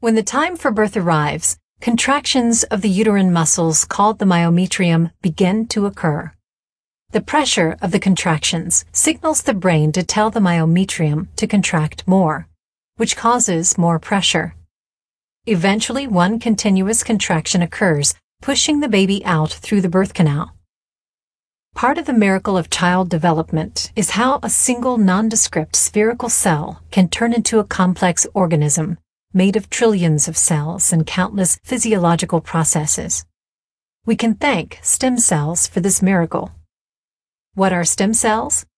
When the time for birth arrives, contractions of the uterine muscles called the myometrium begin to occur. The pressure of the contractions signals the brain to tell the myometrium to contract more, which causes more pressure. Eventually, one continuous contraction occurs, pushing the baby out through the birth canal. Part of the miracle of child development is how a single nondescript spherical cell can turn into a complex organism made of trillions of cells and countless physiological processes. We can thank stem cells for this miracle. What are stem cells?